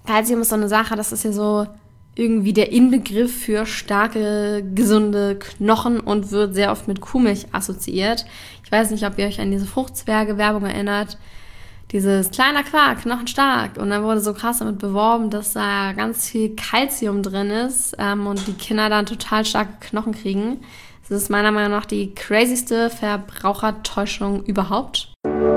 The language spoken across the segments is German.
Kalzium ist so eine Sache, das ist ja so irgendwie der Inbegriff für starke, gesunde Knochen und wird sehr oft mit Kuhmilch assoziiert. Ich weiß nicht, ob ihr euch an diese Fruchtzwerge-Werbung erinnert. Dieses kleiner Quark, knochenstark. Und dann wurde so krass damit beworben, dass da ganz viel Kalzium drin ist und die Kinder dann total starke Knochen kriegen. Das ist meiner Meinung nach die crazyste Verbrauchertäuschung überhaupt.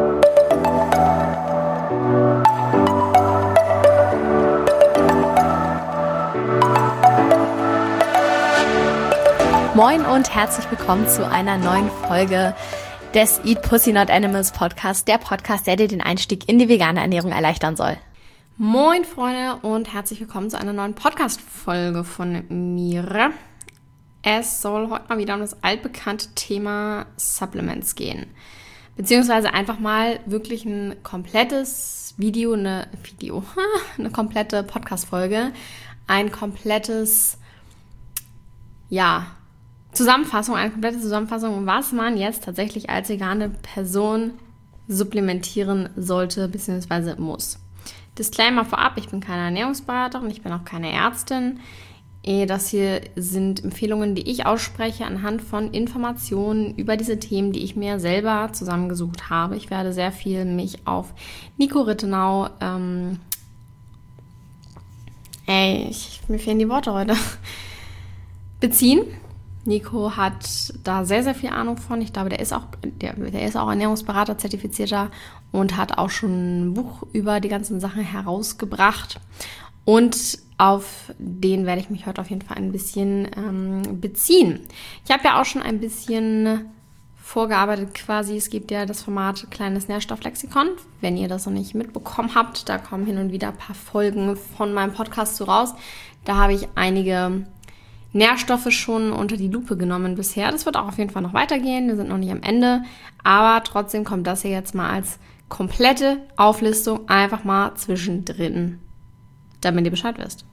Moin und herzlich willkommen zu einer neuen Folge des Eat Pussy Not Animals Podcast, der Podcast, der dir den Einstieg in die vegane Ernährung erleichtern soll. Moin Freunde und herzlich willkommen zu einer neuen Podcast-Folge von mir. Es soll heute mal wieder um das altbekannte Thema Supplements gehen. Beziehungsweise einfach mal wirklich ein komplettes eine komplette Podcast-Folge, eine komplette Zusammenfassung, was man jetzt tatsächlich als vegane Person supplementieren sollte bzw. muss. Disclaimer vorab, ich bin keine Ernährungsberaterin, ich bin auch keine Ärztin. Das hier sind Empfehlungen, die ich ausspreche anhand von Informationen über diese Themen, die ich mir selber zusammengesucht habe. Ich werde sehr viel mich auf Nico Rittenau, mir fehlen die Worte heute, beziehen. Nico hat da sehr, sehr viel Ahnung von. Ich glaube, der ist auch Ernährungsberater, zertifizierter und hat auch schon ein Buch über die ganzen Sachen herausgebracht. Und auf den werde ich mich heute auf jeden Fall ein bisschen beziehen. Ich habe ja auch schon ein bisschen vorgearbeitet quasi. Es gibt ja das Format Kleines Nährstofflexikon. Wenn ihr das noch nicht mitbekommen habt, da kommen hin und wieder ein paar Folgen von meinem Podcast so raus. Da habe ich einige Nährstoffe schon unter die Lupe genommen bisher. Das wird auch auf jeden Fall noch weitergehen. Wir sind noch nicht am Ende. Aber trotzdem kommt das hier jetzt mal als komplette Auflistung einfach mal zwischendrin, damit ihr Bescheid wisst.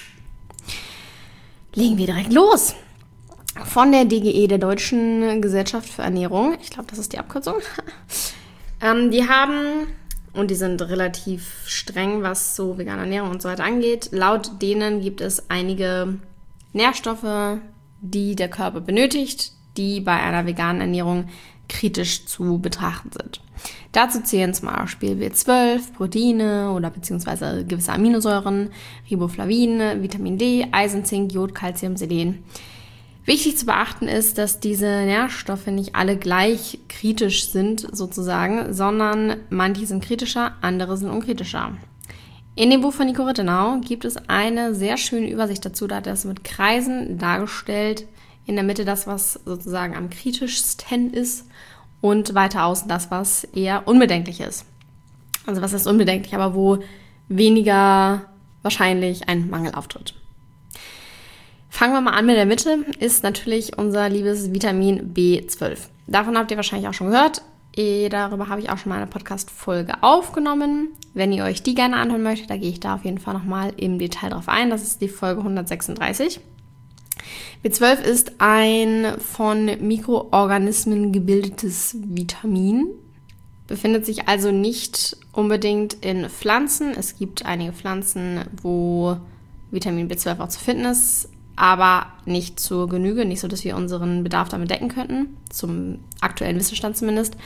Legen wir direkt los. Von der DGE, der Deutschen Gesellschaft für Ernährung. Ich glaube, das ist die Abkürzung. Die haben, und die sind relativ streng, was so vegane Ernährung und so weiter angeht. Laut denen gibt es einige Nährstoffe, die der Körper benötigt, die bei einer veganen Ernährung kritisch zu betrachten sind. Dazu zählen zum Beispiel B12, Proteine oder beziehungsweise gewisse Aminosäuren, Riboflavin, Vitamin D, Eisen, Zink, Jod, Calcium, Selen. Wichtig zu beachten ist, dass diese Nährstoffe nicht alle gleich kritisch sind sozusagen, sondern manche sind kritischer, andere sind unkritischer. In dem Buch von Nico Rittenau gibt es eine sehr schöne Übersicht dazu, da hat er es mit Kreisen dargestellt. In der Mitte das, was sozusagen am kritischsten ist und weiter außen das, was eher unbedenklich ist. Also was ist unbedenklich, aber wo weniger wahrscheinlich ein Mangel auftritt. Fangen wir mal an mit der Mitte, ist natürlich unser liebes Vitamin B12. Davon habt ihr wahrscheinlich auch schon gehört. Darüber habe ich auch schon mal eine Podcast-Folge aufgenommen. Wenn ihr euch die gerne anhören möchtet, da gehe ich da auf jeden Fall nochmal im Detail drauf ein. Das ist die Folge 136. B12 ist ein von Mikroorganismen gebildetes Vitamin. Befindet sich also nicht unbedingt in Pflanzen. Es gibt einige Pflanzen, wo Vitamin B12 auch zu finden ist, aber nicht zur Genüge, nicht so, dass wir unseren Bedarf damit decken könnten, zum aktuellen Wissensstand zumindest.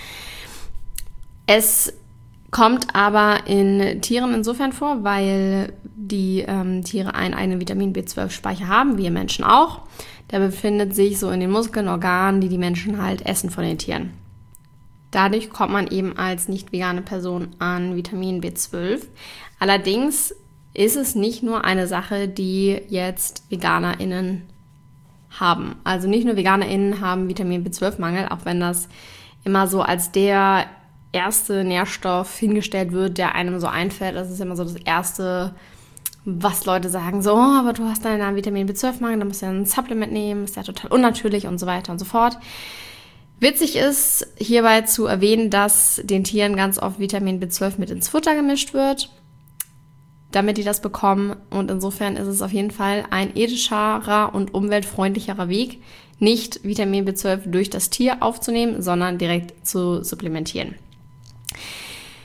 Es kommt aber in Tieren insofern vor, weil die Tiere einen eigenen Vitamin B12-Speicher haben, wir Menschen auch. Der befindet sich so in den Muskeln, Organen, die Menschen halt essen von den Tieren. Dadurch kommt man eben als nicht vegane Person an Vitamin B12. Allerdings ist es nicht nur eine Sache, die jetzt VeganerInnen haben. Also nicht nur VeganerInnen haben Vitamin B12-Mangel, auch wenn das immer so als der erste Nährstoff hingestellt wird, der einem so einfällt. Das ist immer so das Erste, was Leute sagen, so, aber du hast einen Vitamin B12-Mangel, dann musst du ja ein Supplement nehmen, ist ja total unnatürlich und so weiter und so fort. Witzig ist hierbei zu erwähnen, dass den Tieren ganz oft Vitamin B12 mit ins Futter gemischt wird, damit die das bekommen. Und insofern ist es auf jeden Fall ein ethischerer und umweltfreundlicherer Weg, nicht Vitamin B12 durch das Tier aufzunehmen, sondern direkt zu supplementieren.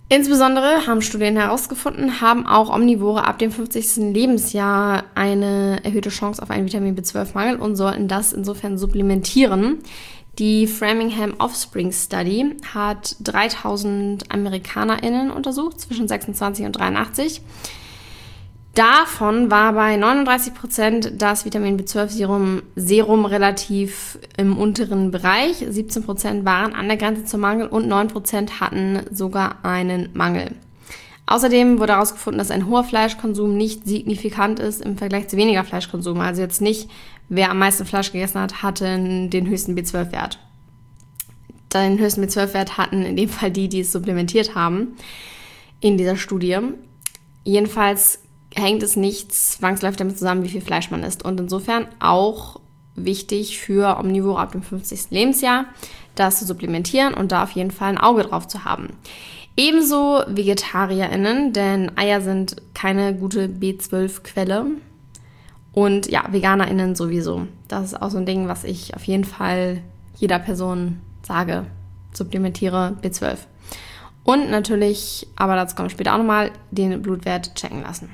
Insbesondere haben Studien herausgefunden, haben auch Omnivore ab dem 50. Lebensjahr eine erhöhte Chance auf einen Vitamin B12-Mangel und sollten das insofern supplementieren. Die Framingham Offspring Study hat 3000 AmerikanerInnen untersucht, zwischen 26 und 83. Davon war bei 39% das Vitamin B12-Serum relativ im unteren Bereich, 17% waren an der Grenze zum Mangel und 9% hatten sogar einen Mangel. Außerdem wurde herausgefunden, dass ein hoher Fleischkonsum nicht signifikant ist im Vergleich zu weniger Fleischkonsum. Also jetzt nicht, wer am meisten Fleisch gegessen hat, hatte den höchsten B12-Wert. Den höchsten B12-Wert hatten in dem Fall die es supplementiert haben in dieser Studie. Jedenfalls hängt es nicht zwangsläufig damit zusammen, wie viel Fleisch man isst. Und insofern auch wichtig für Omnivore ab dem 50. Lebensjahr, das zu supplementieren und da auf jeden Fall ein Auge drauf zu haben. Ebenso VegetarierInnen, denn Eier sind keine gute B12-Quelle. Und ja, VeganerInnen sowieso. Das ist auch so ein Ding, was ich auf jeden Fall jeder Person sage. Supplementiere B12. Und natürlich, aber dazu kommen wir später auch nochmal, den Blutwert checken lassen.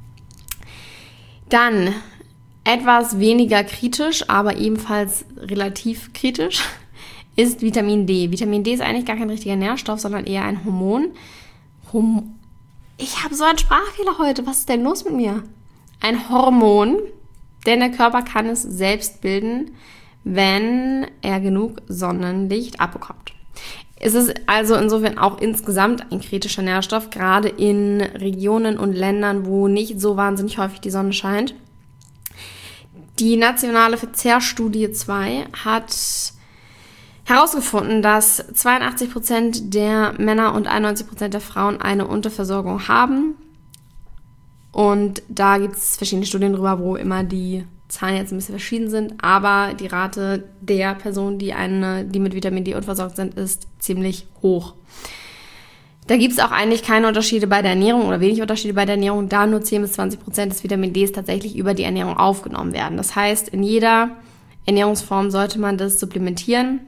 Dann etwas weniger kritisch, aber ebenfalls relativ kritisch, ist Vitamin D. Vitamin D ist eigentlich gar kein richtiger Nährstoff, sondern eher ein Hormon. Ich habe so einen Sprachfehler heute. Was ist denn los mit mir? Ein Hormon, denn der Körper kann es selbst bilden, wenn er genug Sonnenlicht abbekommt. Es ist also insofern auch insgesamt ein kritischer Nährstoff, gerade in Regionen und Ländern, wo nicht so wahnsinnig häufig die Sonne scheint. Die nationale Verzehrstudie 2 hat herausgefunden, dass 82% der Männer und 91% der Frauen eine Unterversorgung haben. Und da gibt es verschiedene Studien drüber, wo immer die Zahlen jetzt ein bisschen verschieden sind, aber die Rate der Personen, die mit Vitamin D unversorgt sind, ist ziemlich hoch. Da gibt es auch eigentlich keine Unterschiede bei der Ernährung oder wenig Unterschiede bei der Ernährung, da nur 10-20% des Vitamin Ds tatsächlich über die Ernährung aufgenommen werden. Das heißt, in jeder Ernährungsform sollte man das supplementieren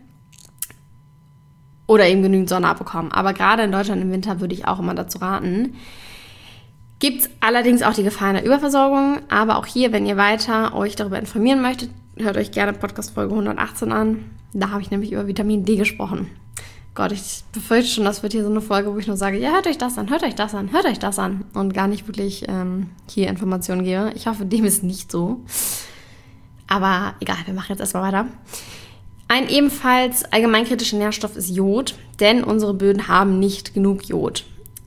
oder eben genügend Sonne abbekommen. Aber gerade in Deutschland im Winter würde ich auch immer dazu raten. Gibt es allerdings auch die Gefahr einer Überversorgung, aber auch hier, wenn ihr weiter euch darüber informieren möchtet, hört euch gerne Podcast-Folge 118 an. Da habe ich nämlich über Vitamin D gesprochen. Gott, ich befürchte schon, das wird hier so eine Folge, wo ich nur sage, ja, hört euch das an, hört euch das an, hört euch das an und gar nicht wirklich hier Informationen gebe. Ich hoffe, dem ist nicht so. Aber egal, wir machen jetzt erstmal weiter. Ein ebenfalls allgemeinkritischer Nährstoff ist Jod, denn unsere Böden haben nicht genug Jod.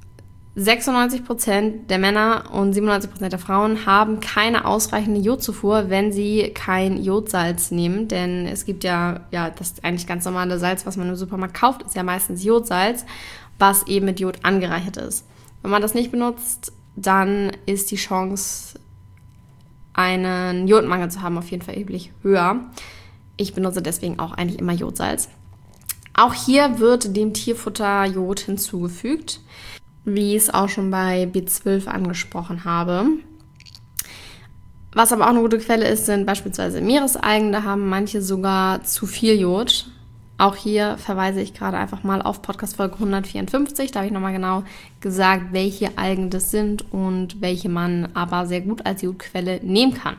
96% der Männer und 97% der Frauen haben keine ausreichende Jodzufuhr, wenn sie kein Jodsalz nehmen. Denn es gibt ja, das eigentlich ganz normale Salz, was man im Supermarkt kauft, ist ja meistens Jodsalz, was eben mit Jod angereichert ist. Wenn man das nicht benutzt, dann ist die Chance, einen Jodmangel zu haben, auf jeden Fall erheblich höher. Ich benutze deswegen auch eigentlich immer Jodsalz. Auch hier wird dem Tierfutter Jod hinzugefügt, wie ich es auch schon bei B12 angesprochen habe. Was aber auch eine gute Quelle ist, sind beispielsweise Meeresalgen. Da haben manche sogar zu viel Jod. Auch hier verweise ich gerade einfach mal auf Podcast-Folge 154. Da habe ich nochmal genau gesagt, welche Algen das sind und welche man aber sehr gut als Jodquelle nehmen kann.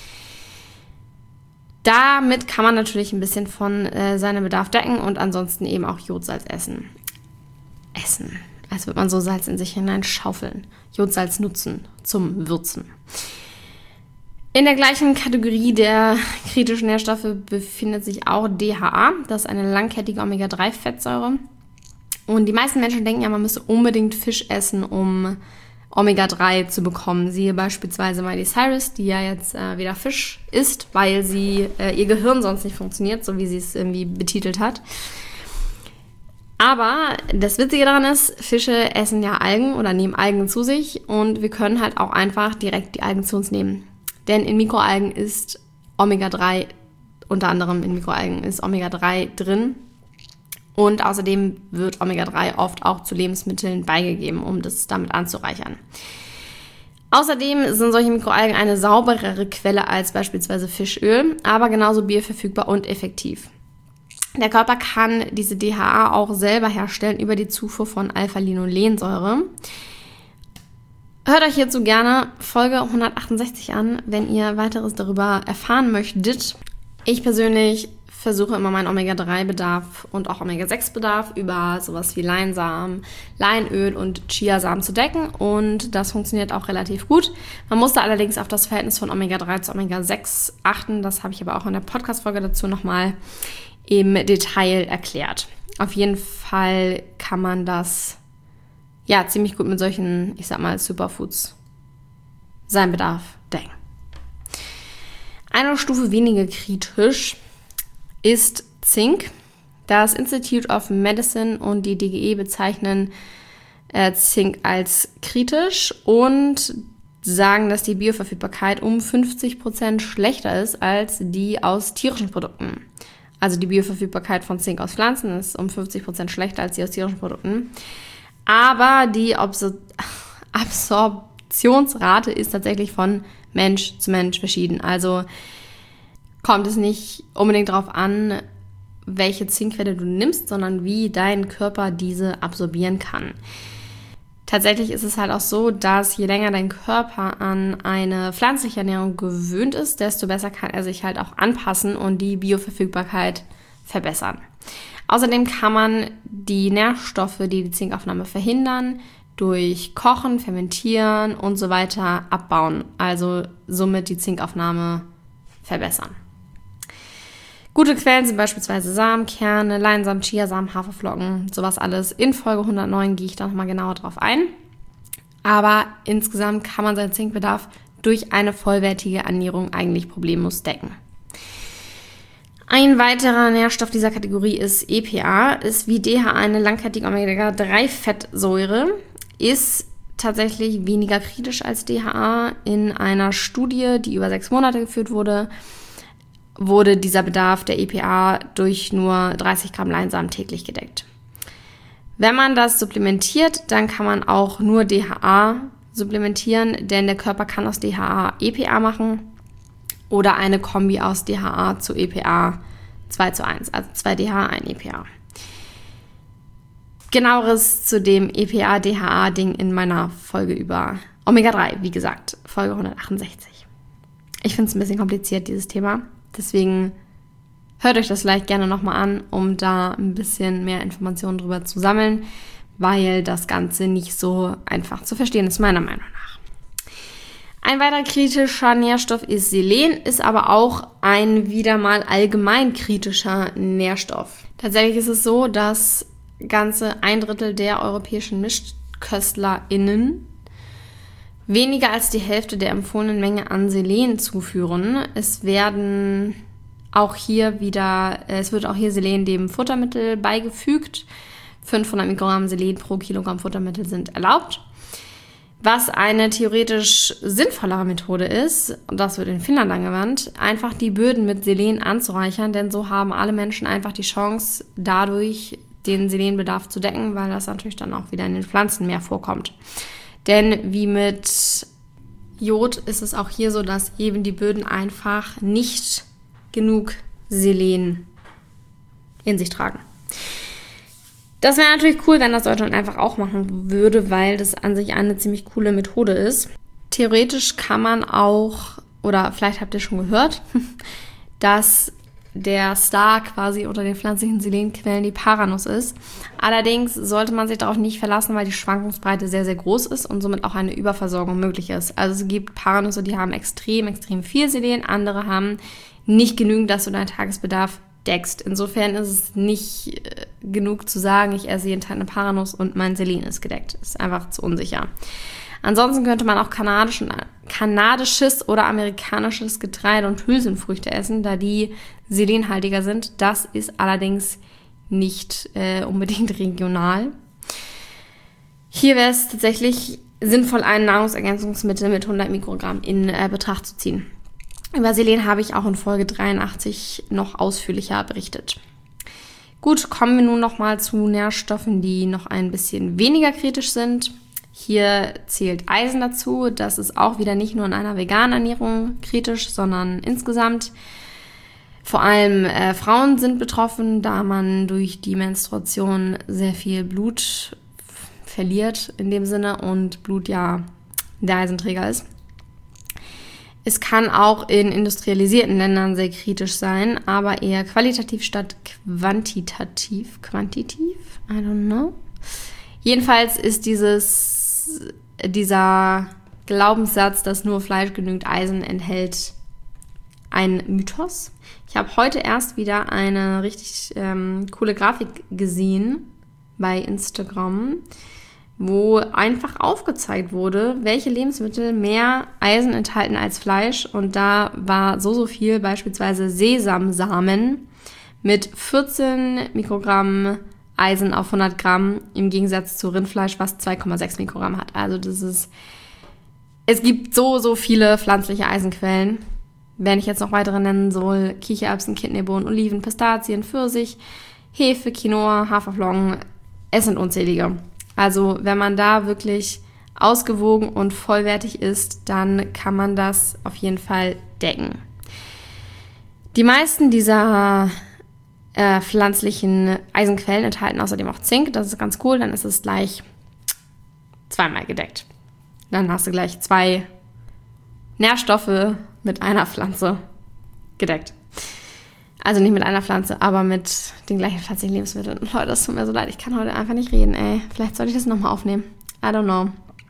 Damit kann man natürlich ein bisschen von seinem Bedarf decken und ansonsten eben auch Jodsalz essen. Als würde man so Salz in sich hineinschaufeln. Jodsalz nutzen zum Würzen. In der gleichen Kategorie der kritischen Nährstoffe befindet sich auch DHA. Das ist eine langkettige Omega-3-Fettsäure. Und die meisten Menschen denken ja, man müsste unbedingt Fisch essen, um Omega-3 zu bekommen. Siehe beispielsweise Miley Cyrus, die ja jetzt wieder Fisch isst, weil sie ihr Gehirn sonst nicht funktioniert, so wie sie es irgendwie betitelt hat. Aber das Witzige daran ist, Fische essen ja Algen oder nehmen Algen zu sich und wir können halt auch einfach direkt die Algen zu uns nehmen. Denn in Mikroalgen ist Omega-3, unter anderem in Mikroalgen ist Omega-3 drin und außerdem wird Omega-3 oft auch zu Lebensmitteln beigegeben, um das damit anzureichern. Außerdem sind solche Mikroalgen eine sauberere Quelle als beispielsweise Fischöl, aber genauso bioverfügbar und effektiv. Der Körper kann diese DHA auch selber herstellen über die Zufuhr von Alpha-Linolensäure. Hört euch hierzu gerne Folge 168 an, wenn ihr weiteres darüber erfahren möchtet. Ich persönlich versuche immer meinen Omega-3-Bedarf und auch Omega-6-Bedarf über sowas wie Leinsamen, Leinöl und Chiasamen zu decken und das funktioniert auch relativ gut. Man muss da allerdings auf das Verhältnis von Omega-3 zu Omega-6 achten. Das habe ich aber auch in der Podcast-Folge dazu nochmal im Detail erklärt. Auf jeden Fall kann man das ziemlich gut mit solchen, ich sag mal, Superfoods seinen Bedarf decken. Eine Stufe weniger kritisch ist Zink. Das Institute of Medicine und die DGE bezeichnen Zink als kritisch und sagen, dass die Bioverfügbarkeit um 50% schlechter ist als die aus tierischen Produkten. Also die Bioverfügbarkeit von Zink aus Pflanzen ist um 50% schlechter als die aus tierischen Produkten. Aber die Absorptionsrate ist tatsächlich von Mensch zu Mensch verschieden. Also kommt es nicht unbedingt darauf an, welche Zinkquelle du nimmst, sondern wie dein Körper diese absorbieren kann. Tatsächlich ist es halt auch so, dass je länger dein Körper an eine pflanzliche Ernährung gewöhnt ist, desto besser kann er sich halt auch anpassen und die Bioverfügbarkeit verbessern. Außerdem kann man die Nährstoffe, die die Zinkaufnahme verhindern, durch Kochen, Fermentieren und so weiter abbauen. Also somit die Zinkaufnahme verbessern. Gute Quellen sind beispielsweise Samenkerne, Leinsamen, Chiasamen, Haferflocken, sowas alles. In Folge 109 gehe ich da nochmal genauer drauf ein. Aber insgesamt kann man seinen Zinkbedarf durch eine vollwertige Ernährung eigentlich problemlos decken. Ein weiterer Nährstoff dieser Kategorie ist EPA, ist wie DHA eine langkettige Omega-3-Fettsäure, ist tatsächlich weniger kritisch als DHA. In einer Studie, die über 6 Monate geführt wurde, wurde dieser Bedarf der EPA durch nur 30 Gramm Leinsamen täglich gedeckt. Wenn man das supplementiert, dann kann man auch nur DHA supplementieren, denn der Körper kann aus DHA EPA machen oder eine Kombi aus DHA zu EPA 2:1, also 2 DHA, 1 EPA. Genaueres zu dem EPA-DHA-Ding in meiner Folge über Omega-3, wie gesagt, Folge 168. Ich finde es ein bisschen kompliziert, dieses Thema. Deswegen hört euch das vielleicht gerne nochmal an, um da ein bisschen mehr Informationen drüber zu sammeln, weil das Ganze nicht so einfach zu verstehen ist, meiner Meinung nach. Ein weiterer kritischer Nährstoff ist Selen, ist aber auch ein wieder mal allgemein kritischer Nährstoff. Tatsächlich ist es so, dass ganze 1/3 der europäischen MischköstlerInnen weniger als die Hälfte der empfohlenen Menge an Selen zuführen. Es wird auch hier Selen dem Futtermittel beigefügt. 500 Mikrogramm Selen pro Kilogramm Futtermittel sind erlaubt. Was eine theoretisch sinnvollere Methode ist, und das wird in Finnland angewandt, einfach die Böden mit Selen anzureichern, denn so haben alle Menschen einfach die Chance, dadurch den Selenbedarf zu decken, weil das natürlich dann auch wieder in den Pflanzen mehr vorkommt. Denn wie mit Jod ist es auch hier so, dass eben die Böden einfach nicht genug Selen in sich tragen. Das wäre natürlich cool, wenn das Deutschland einfach auch machen würde, weil das an sich eine ziemlich coole Methode ist. Theoretisch kann man auch, oder vielleicht habt ihr schon gehört, dass der Star quasi unter den pflanzlichen Selenquellen die Paranuss ist. Allerdings sollte man sich darauf nicht verlassen, weil die Schwankungsbreite sehr, sehr groß ist und somit auch eine Überversorgung möglich ist. Also es gibt Paranüsse, die haben extrem, extrem viel Selen, andere haben nicht genügend, dass du deinen Tagesbedarf deckst. Insofern ist es nicht genug zu sagen, ich esse jeden Tag eine Paranuss und mein Selen ist gedeckt. Ist einfach zu unsicher. Ansonsten könnte man auch kanadisches oder amerikanisches Getreide und Hülsenfrüchte essen, da die selenhaltiger sind. Das ist allerdings nicht unbedingt regional. Hier wäre es tatsächlich sinnvoll, ein Nahrungsergänzungsmittel mit 100 Mikrogramm in Betracht zu ziehen. Über Selen habe ich auch in Folge 83 noch ausführlicher berichtet. Gut, kommen wir nun nochmal zu Nährstoffen, die noch ein bisschen weniger kritisch sind. Hier zählt Eisen dazu. Das ist auch wieder nicht nur in einer veganen Ernährung kritisch, sondern insgesamt. Vor allem Frauen sind betroffen, da man durch die Menstruation sehr viel Blut verliert in dem Sinne und Blut ja der Eisenträger ist. Es kann auch in industrialisierten Ländern sehr kritisch sein, aber eher qualitativ statt quantitativ. Quantitativ? I don't know. Jedenfalls ist dieser Glaubenssatz, dass nur Fleisch genügend Eisen enthält, ein Mythos. Ich habe heute erst wieder eine richtig coole Grafik gesehen bei Instagram, wo einfach aufgezeigt wurde, welche Lebensmittel mehr Eisen enthalten als Fleisch. Und da war so viel, beispielsweise Sesamsamen mit 14 Mikrogramm Eisen auf 100 Gramm im Gegensatz zu Rindfleisch, was 2,6 Mikrogramm hat. Also es gibt so viele pflanzliche Eisenquellen. Wenn ich jetzt noch weitere nennen soll, Kichererbsen, Kidneybohnen, Oliven, Pistazien, Pfirsich, Hefe, Quinoa, Haferflocken, es sind unzählige. Also wenn man da wirklich ausgewogen und vollwertig isst, dann kann man das auf jeden Fall decken. Die meisten dieser pflanzlichen Eisenquellen enthalten außerdem auch Zink. Das ist ganz cool, dann ist es gleich zweimal gedeckt. Dann hast du gleich 2 Nährstoffe mit einer Pflanze gedeckt. Also nicht mit einer Pflanze, aber mit den gleichen pflanzlichen Lebensmitteln. Leute, das tut mir so leid, ich kann heute einfach nicht reden, ey. Vielleicht sollte ich das nochmal aufnehmen. I don't know.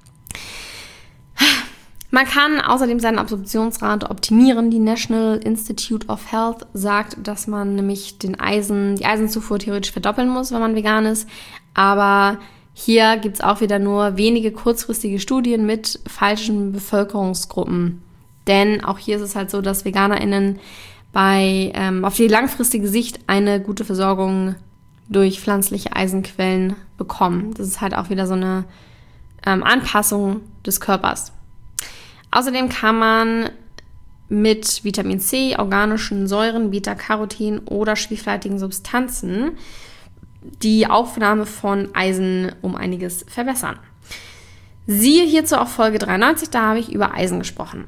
Man kann außerdem seine Absorptionsrate optimieren. Die National Institute of Health sagt, dass man nämlich die Eisenzufuhr theoretisch verdoppeln muss, wenn man vegan ist. Aber hier gibt es auch wieder nur wenige kurzfristige Studien mit falschen Bevölkerungsgruppen. Denn auch hier ist es halt so, dass VeganerInnen auf die langfristige Sicht eine gute Versorgung durch pflanzliche Eisenquellen bekommen. Das ist halt auch wieder so eine Anpassung des Körpers. Außerdem kann man mit Vitamin C, organischen Säuren, Beta-Carotin oder schwefelhaltigen Substanzen die Aufnahme von Eisen um einiges verbessern. Siehe hierzu auch Folge 93, da habe ich über Eisen gesprochen.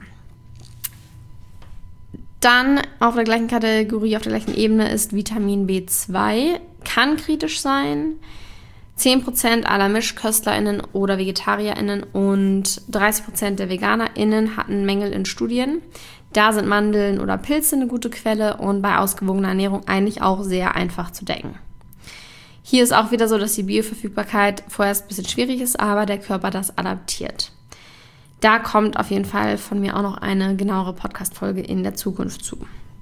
Dann auf der gleichen Kategorie, auf der gleichen Ebene ist Vitamin B2, kann kritisch sein. 10% aller MischköstlerInnen oder VegetarierInnen und 30% der VeganerInnen hatten Mängel in Studien. Da sind Mandeln oder Pilze eine gute Quelle und bei ausgewogener Ernährung eigentlich auch sehr einfach zu decken. Hier ist auch wieder so, dass die Bioverfügbarkeit vorerst ein bisschen schwierig ist, aber der Körper das adaptiert. Da kommt auf jeden Fall von mir auch noch eine genauere Podcast-Folge in der Zukunft zu.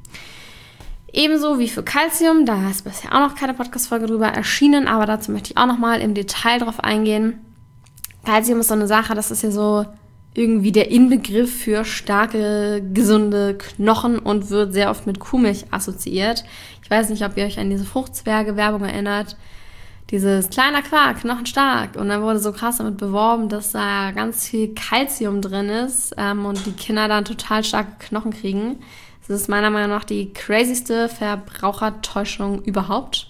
Ebenso wie für Calcium, da ist bisher auch noch keine Podcast-Folge drüber erschienen, aber dazu möchte ich auch noch mal im Detail drauf eingehen. Calcium ist so eine Sache, das ist ja so irgendwie der Inbegriff für starke, gesunde Knochen und wird sehr oft mit Kuhmilch assoziiert. Ich weiß nicht, ob ihr euch an diese Fruchtzwerge-Werbung erinnert. Dieses kleiner Quark, knochenstark. Und dann wurde so krass damit beworben, dass da ganz viel Calcium drin ist und die Kinder dann total starke Knochen kriegen. Das ist meiner Meinung nach die crazyste Verbrauchertäuschung überhaupt.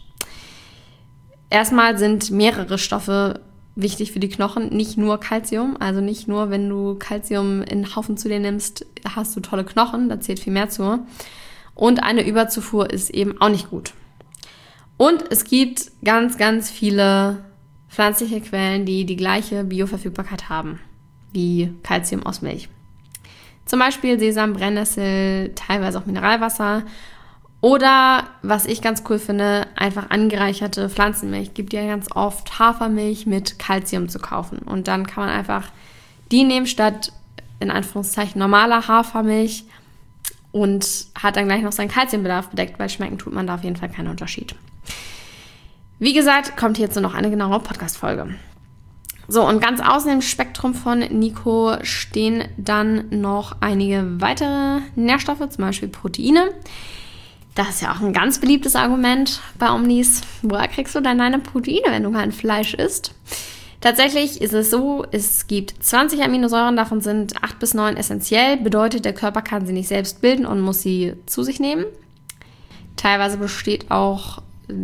Erstmal sind mehrere Stoffe wichtig für die Knochen, nicht nur Calcium. Also nicht nur, wenn du Calcium in einen Haufen zu dir nimmst, hast du tolle Knochen, da zählt viel mehr zu. Und eine Überzufuhr ist eben auch nicht gut. Und es gibt ganz, ganz viele pflanzliche Quellen, die die gleiche Bioverfügbarkeit haben wie Calcium aus Milch. Zum Beispiel Sesam, Brennnessel, teilweise auch Mineralwasser. Oder, was ich ganz cool finde, einfach angereicherte Pflanzenmilch. Gibt ja ganz oft Hafermilch mit Calcium zu kaufen. Und dann kann man einfach die nehmen statt, in Anführungszeichen, normaler Hafermilch und hat dann gleich noch seinen Calciumbedarf bedeckt, weil schmecken tut man da auf jeden Fall keinen Unterschied. Wie gesagt, kommt hierzu noch eine genauere Podcast-Folge. So, und ganz außen im Spektrum von Nico stehen dann noch einige weitere Nährstoffe, zum Beispiel Proteine. Das ist ja auch ein ganz beliebtes Argument bei Omnis. Woher kriegst du denn deine Proteine, wenn du kein Fleisch isst? Tatsächlich ist es so, es gibt 20 Aminosäuren, davon sind 8 bis 9 essentiell. Bedeutet, der Körper kann sie nicht selbst bilden und muss sie zu sich nehmen. Teilweise besteht auch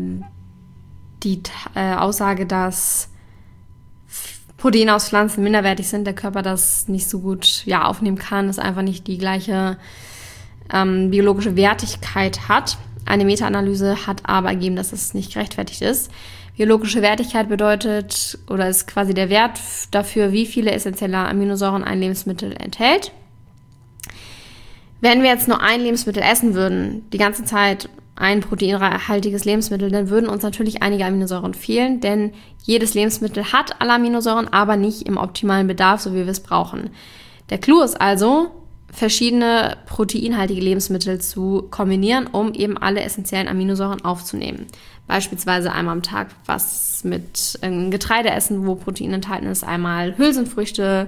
die Aussage, dass Proteine aus Pflanzen minderwertig sind, der Körper das nicht so gut aufnehmen kann, ist einfach nicht die gleiche biologische Wertigkeit hat. Eine Meta-Analyse hat aber ergeben, dass es nicht gerechtfertigt ist. Biologische Wertigkeit bedeutet oder ist quasi der Wert dafür, wie viele essentielle Aminosäuren ein Lebensmittel enthält. Wenn wir jetzt nur ein Lebensmittel essen würden, die ganze Zeit ein proteinhaltiges Lebensmittel, dann würden uns natürlich einige Aminosäuren fehlen, denn jedes Lebensmittel hat alle Aminosäuren, aber nicht im optimalen Bedarf, so wie wir es brauchen. Der Clou ist also, verschiedene proteinhaltige Lebensmittel zu kombinieren, um eben alle essentiellen Aminosäuren aufzunehmen. Beispielsweise einmal am Tag was mit Getreide essen, wo Protein enthalten ist, einmal Hülsenfrüchte,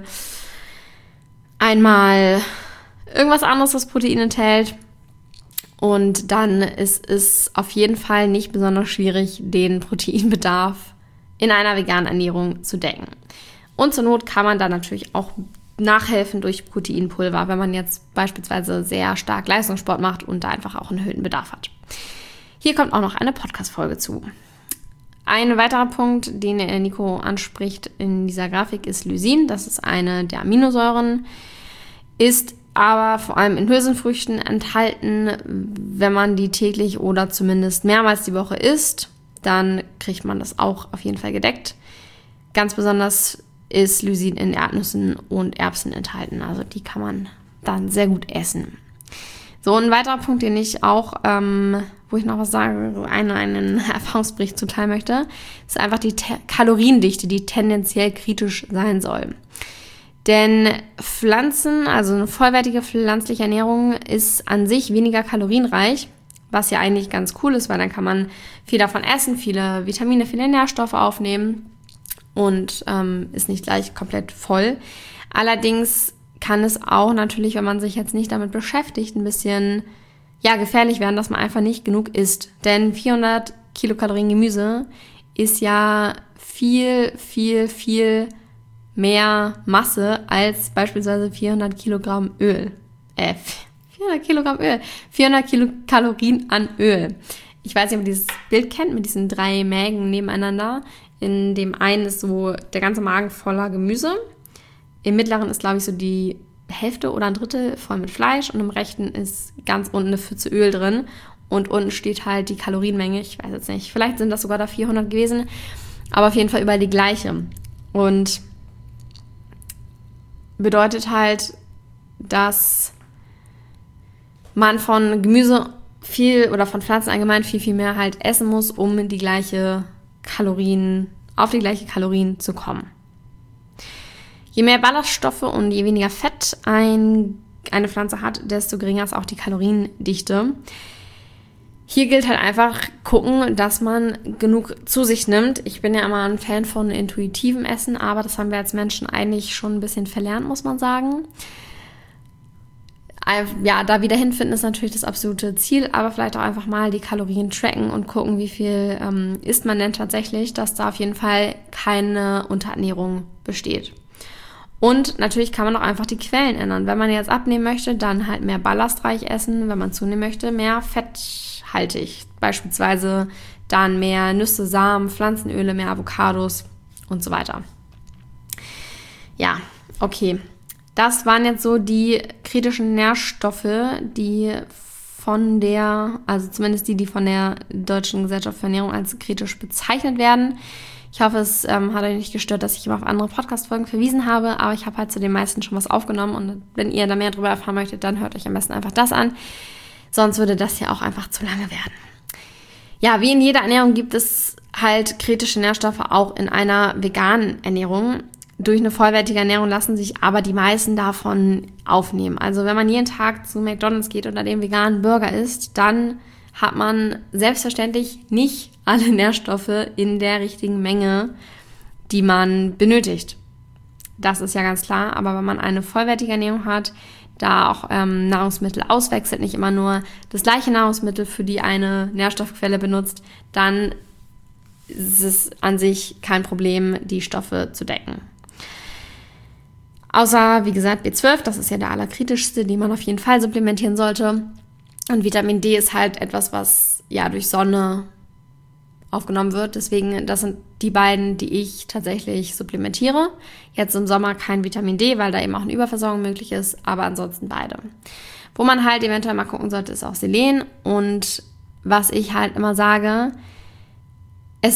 einmal irgendwas anderes, was Protein enthält. Und dann ist es auf jeden Fall nicht besonders schwierig, den Proteinbedarf in einer veganen Ernährung zu decken. Und zur Not kann man dann natürlich auch nachhelfen durch Proteinpulver, wenn man jetzt beispielsweise sehr stark Leistungssport macht und da einfach auch einen erhöhten Bedarf hat. Hier kommt auch noch eine Podcast-Folge zu. Ein weiterer Punkt, den Nico anspricht in dieser Grafik, ist Lysin. Das ist eine der Aminosäuren, ist aber vor allem in Hülsenfrüchten enthalten. Wenn man die täglich oder zumindest mehrmals die Woche isst, dann kriegt man das auch auf jeden Fall gedeckt. Ganz besonders ist Lysin in Erdnüssen und Erbsen enthalten. Also die kann man dann sehr gut essen. So, ein weiterer Punkt, den ich auch, wo ich noch was sage, einen Erfahrungsbericht zuteilen möchte, ist einfach die Kaloriendichte, die tendenziell kritisch sein soll. Denn Pflanzen, also eine vollwertige pflanzliche Ernährung, ist an sich weniger kalorienreich, was ja eigentlich ganz cool ist, weil dann kann man viel davon essen, viele Vitamine, viele Nährstoffe aufnehmen und ist nicht gleich komplett voll. Allerdings kann es auch natürlich, wenn man sich jetzt nicht damit beschäftigt, ein bisschen gefährlich werden, dass man einfach nicht genug isst. Denn 400 Kilokalorien Gemüse ist ja viel, viel, viel mehr Masse als beispielsweise 400 Kilogramm Öl. 400 Kilogramm Öl. 400 Kilokalorien an Öl. Ich weiß nicht, ob ihr dieses Bild kennt mit diesen 3 Mägen nebeneinander. In dem einen ist so der ganze Magen voller Gemüse. Im mittleren ist, glaube ich, so die Hälfte oder ein Drittel voll mit Fleisch und im rechten ist ganz unten eine Pfütze Öl drin und unten steht halt die Kalorienmenge. Ich weiß jetzt nicht, vielleicht sind das sogar da 400 gewesen, aber auf jeden Fall überall die gleiche. Und bedeutet halt, dass man von Gemüse viel oder von Pflanzen allgemein viel, viel mehr halt essen muss, um auf die gleiche Kalorien zu kommen. Je mehr Ballaststoffe und je weniger Fett eine Pflanze hat, desto geringer ist auch die Kaloriendichte. Hier gilt halt einfach gucken, dass man genug zu sich nimmt. Ich bin ja immer ein Fan von intuitivem Essen, aber das haben wir als Menschen eigentlich schon ein bisschen verlernt, muss man sagen. Ja, da wieder hinfinden ist natürlich das absolute Ziel, aber vielleicht auch einfach mal die Kalorien tracken und gucken, wie viel isst man denn tatsächlich, dass da auf jeden Fall keine Unterernährung besteht. Und natürlich kann man auch einfach die Quellen ändern. Wenn man jetzt abnehmen möchte, dann halt mehr ballastreich essen. Wenn man zunehmen möchte, mehr fetthaltig. Beispielsweise dann mehr Nüsse, Samen, Pflanzenöle, mehr Avocados und so weiter. Ja, okay. Das waren jetzt so die kritischen Nährstoffe, die also zumindest die von der Deutschen Gesellschaft für Ernährung als kritisch bezeichnet werden. Ich hoffe, es hat euch nicht gestört, dass ich immer auf andere Podcast-Folgen verwiesen habe, aber ich habe halt zu den meisten schon was aufgenommen und wenn ihr da mehr darüber erfahren möchtet, dann hört euch am besten einfach das an. Sonst würde das ja auch einfach zu lange werden. Ja, wie in jeder Ernährung gibt es halt kritische Nährstoffe auch in einer veganen Ernährung. Durch eine vollwertige Ernährung lassen sich aber die meisten davon aufnehmen. Also wenn man jeden Tag zu McDonald's geht oder den veganen Burger isst, dann hat man selbstverständlich nicht alle Nährstoffe in der richtigen Menge, die man benötigt. Das ist ja ganz klar, aber wenn man eine vollwertige Ernährung hat, da auch Nahrungsmittel auswechselt, nicht immer nur das gleiche Nahrungsmittel für die eine Nährstoffquelle benutzt, dann ist es an sich kein Problem, die Stoffe zu decken. Außer, wie gesagt, B12, das ist ja der allerkritischste, den man auf jeden Fall supplementieren sollte. Und Vitamin D ist halt etwas, was ja durch Sonne aufgenommen wird. Deswegen, das sind die beiden, die ich tatsächlich supplementiere. Jetzt im Sommer kein Vitamin D, weil da eben auch eine Überversorgung möglich ist, aber ansonsten beide. Wo man halt eventuell mal gucken sollte, ist auch Selen. Und was ich halt immer sage, es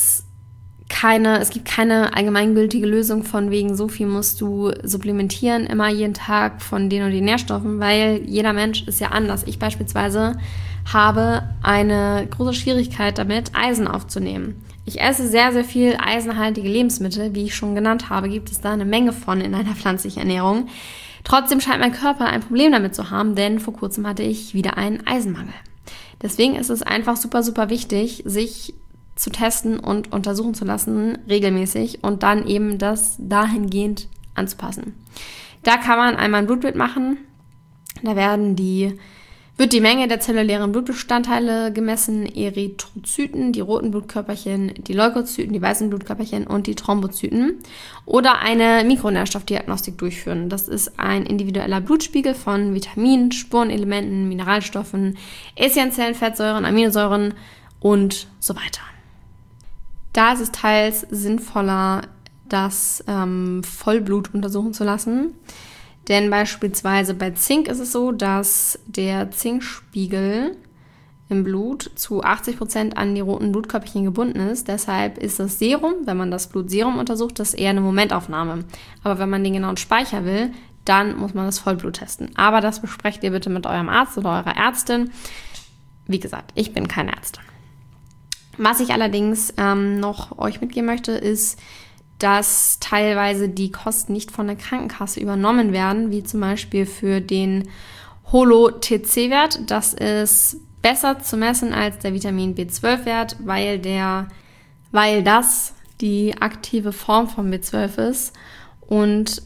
gibt keine allgemeingültige Lösung von wegen, so viel musst du supplementieren, immer jeden Tag von den und den Nährstoffen, weil jeder Mensch ist ja anders. Ich beispielsweise habe eine große Schwierigkeit damit, Eisen aufzunehmen. Ich esse sehr, sehr viel eisenhaltige Lebensmittel, wie ich schon genannt habe, gibt es da eine Menge von in einer pflanzlichen Ernährung. Trotzdem scheint mein Körper ein Problem damit zu haben, denn vor kurzem hatte ich wieder einen Eisenmangel. Deswegen ist es einfach super, super wichtig, sich zu testen und untersuchen zu lassen, regelmäßig, und dann eben das dahingehend anzupassen. Da kann man einmal ein Blutbild machen. Da wird die Menge der zellulären Blutbestandteile gemessen, Erythrozyten, die roten Blutkörperchen, die Leukozyten, die weißen Blutkörperchen und die Thrombozyten. Oder eine Mikronährstoffdiagnostik durchführen. Das ist ein individueller Blutspiegel von Vitaminen, Spurenelementen, Mineralstoffen, essentiellen Fettsäuren, Aminosäuren und so weiter. Da ist es teils sinnvoller, das Vollblut untersuchen zu lassen. Denn beispielsweise bei Zink ist es so, dass der Zinkspiegel im Blut zu 80% an die roten Blutkörperchen gebunden ist. Deshalb ist das Serum, wenn man das Blutserum untersucht, das eher eine Momentaufnahme. Aber wenn man den genauen Speicher will, dann muss man das Vollblut testen. Aber das besprecht ihr bitte mit eurem Arzt oder eurer Ärztin. Wie gesagt, ich bin keine Ärztin. Was ich allerdings noch euch mitgeben möchte, ist, dass teilweise die Kosten nicht von der Krankenkasse übernommen werden, wie zum Beispiel für den Holo-TC-Wert. Das ist besser zu messen als der Vitamin B12-Wert, weil das die aktive Form von B12 ist und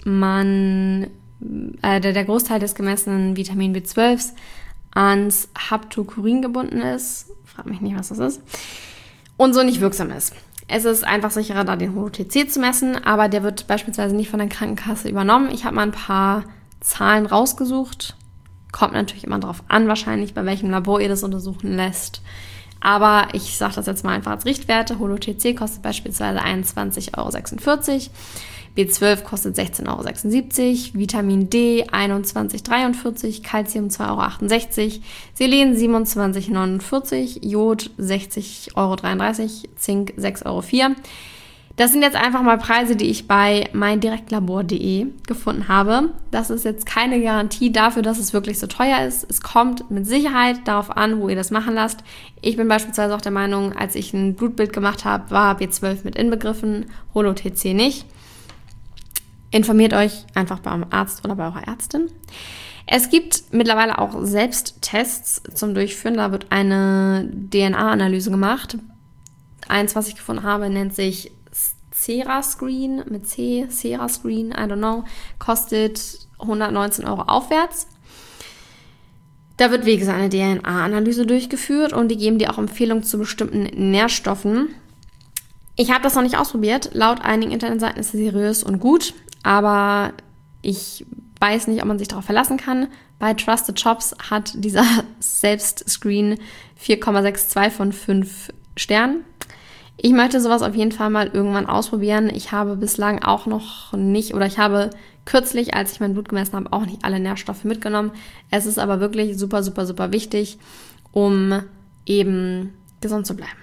der Großteil des gemessenen Vitamin B12s ans Haptokurin gebunden ist. Frag mich nicht, was das ist. Und so nicht wirksam ist. Es ist einfach sicherer, da den Holo-TC zu messen, aber der wird beispielsweise nicht von der Krankenkasse übernommen. Ich habe mal ein paar Zahlen rausgesucht. Kommt natürlich immer drauf an, wahrscheinlich, bei welchem Labor ihr das untersuchen lässt. Aber ich sage das jetzt mal einfach als Richtwerte. Holo-TC kostet beispielsweise 21,46 €. B12 kostet 16,76 €, Vitamin D 21,43 €, Calcium 2,68 €, Selen 27,49 €, Jod 60,33 €, Zink 6,04 €. Das sind jetzt einfach mal Preise, die ich bei meindirektlabor.de gefunden habe. Das ist jetzt keine Garantie dafür, dass es wirklich so teuer ist. Es kommt mit Sicherheit darauf an, wo ihr das machen lasst. Ich bin beispielsweise auch der Meinung, als ich ein Blutbild gemacht habe, war B12 mit inbegriffen, Holo-TC nicht. Informiert euch einfach beim Arzt oder bei eurer Ärztin. Es gibt mittlerweile auch Selbsttests zum Durchführen. Da wird eine DNA-Analyse gemacht. Eins, was ich gefunden habe, nennt sich Cerascreen mit C, Cerascreen, I don't know, kostet 119 € aufwärts. Da wird, wie gesagt, eine DNA-Analyse durchgeführt und die geben dir auch Empfehlungen zu bestimmten Nährstoffen. Ich habe das noch nicht ausprobiert. Laut einigen Internetseiten ist es seriös und gut, aber ich weiß nicht, ob man sich darauf verlassen kann. Bei Trusted Shops hat dieser Selbstscreen 4,62 von 5 Sternen. Ich möchte sowas auf jeden Fall mal irgendwann ausprobieren. Ich habe bislang auch noch nicht, oder ich habe kürzlich, als ich mein Blut gemessen habe, auch nicht alle Nährstoffe mitgenommen. Es ist aber wirklich super, super, super wichtig, um eben gesund zu bleiben.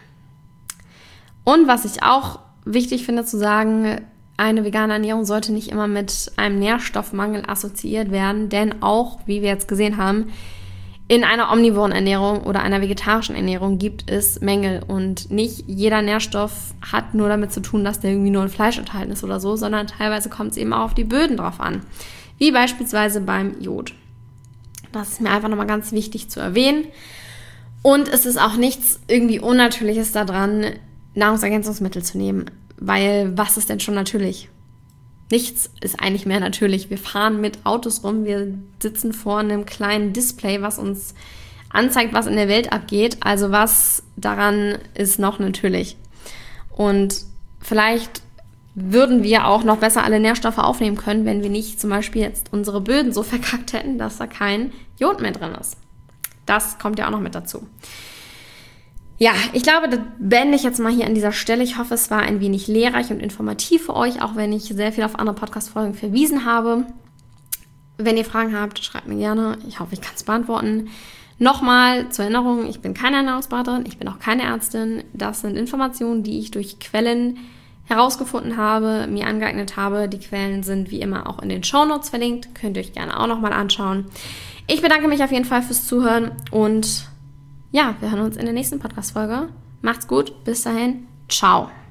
Und was ich auch wichtig finde zu sagen, eine vegane Ernährung sollte nicht immer mit einem Nährstoffmangel assoziiert werden, denn auch, wie wir jetzt gesehen haben, in einer omnivoren Ernährung oder einer vegetarischen Ernährung gibt es Mängel und nicht jeder Nährstoff hat nur damit zu tun, dass der irgendwie nur in Fleisch enthalten ist oder so, sondern teilweise kommt es eben auch auf die Böden drauf an, wie beispielsweise beim Jod. Das ist mir einfach nochmal ganz wichtig zu erwähnen und es ist auch nichts irgendwie Unnatürliches daran, Nahrungsergänzungsmittel zu nehmen, weil was ist denn schon natürlich? Nichts ist eigentlich mehr natürlich. Wir fahren mit Autos rum, wir sitzen vor einem kleinen Display, was uns anzeigt, was in der Welt abgeht. Also was daran ist noch natürlich. Und vielleicht würden wir auch noch besser alle Nährstoffe aufnehmen können, wenn wir nicht zum Beispiel jetzt unsere Böden so verkackt hätten, dass da kein Jod mehr drin ist. Das kommt ja auch noch mit dazu. Ja, ich glaube, das beende ich jetzt mal hier an dieser Stelle. Ich hoffe, es war ein wenig lehrreich und informativ für euch, auch wenn ich sehr viel auf andere Podcast-Folgen verwiesen habe. Wenn ihr Fragen habt, schreibt mir gerne. Ich hoffe, ich kann es beantworten. Nochmal zur Erinnerung, ich bin keine Ernährungsberaterin, ich bin auch keine Ärztin. Das sind Informationen, die ich durch Quellen herausgefunden habe, mir angeeignet habe. Die Quellen sind wie immer auch in den Shownotes verlinkt. Könnt ihr euch gerne auch nochmal anschauen. Ich bedanke mich auf jeden Fall fürs Zuhören und ja, wir hören uns in der nächsten Podcast-Folge. Macht's gut, bis dahin, ciao.